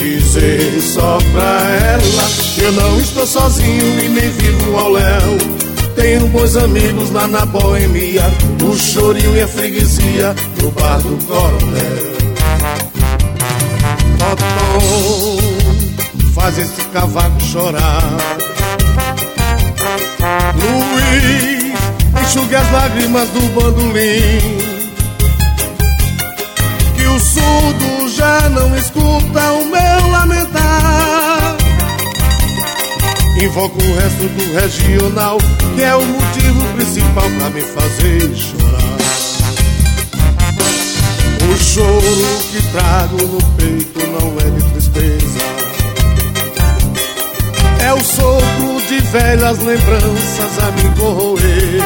dizer só pra ela que eu não estou sozinho e nem vivo ao léu. Tenho bons amigos lá na boemia, o chorinho e a freguesia no bar do Coronel. Totó, faz esse cavaco chorar. Luiz, enxugue as lágrimas do bandolim, que o surdo já não escuta o meu lamentar. Invoco o resto do regional, que é o motivo principal pra me fazer chorar. O choro que trago no peito não é de tristeza, é o sopro de velhas lembranças a me corroer.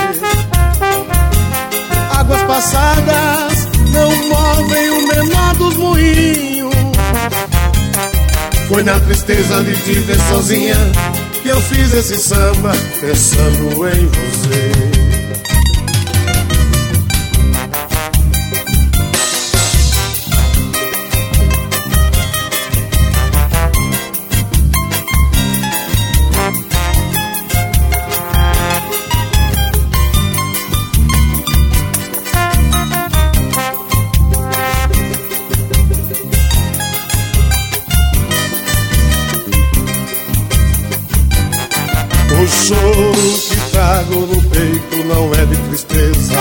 Águas passadas não movem o menor dos moinhos. Foi na tristeza de te ver sozinha que eu fiz esse samba pensando em você. O choro que trago no peito não é de tristeza,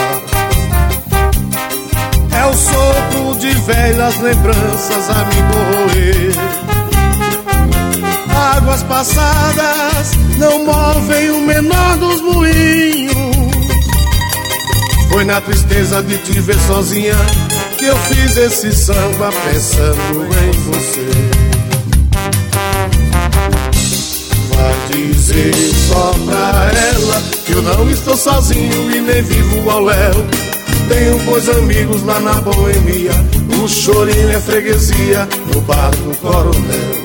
é o sopro de velhas lembranças a me corroer. Águas passadas não movem o menor dos moinhos. Foi na tristeza de te ver sozinha que eu fiz esse samba pensando em você. Dizer só pra ela que eu não estou sozinho e nem vivo ao léu. Tenho bons amigos lá na boemia, o chorinho e a freguesia no bar do Coronel.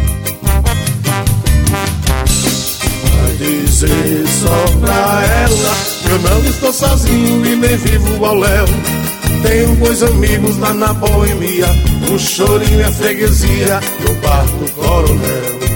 Vai dizer só pra ela que eu não estou sozinho e nem vivo ao léu. Tenho bons amigos lá na boemia, o chorinho e a freguesia no bar do Coronel.